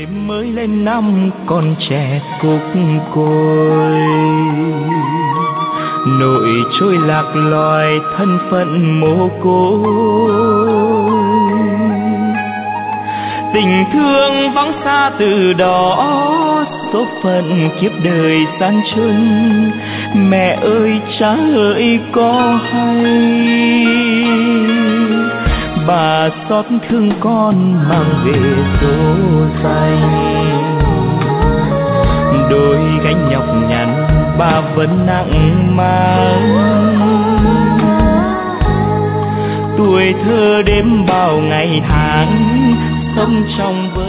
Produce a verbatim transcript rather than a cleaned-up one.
tuổi mới lên năm còn trẻ cúc côi, nội trôi lạc loài thân phận mồ côi. Tình thương vắng xa từ đó, số phận kiếp đời gian truân. Mẹ ơi cha ơi có hay, bà xót thương con mang về số danh. Đôi gánh nhọc nhằn bà vẫn nặng mang, tuổi thơ đêm bao ngày tháng sống trong vơi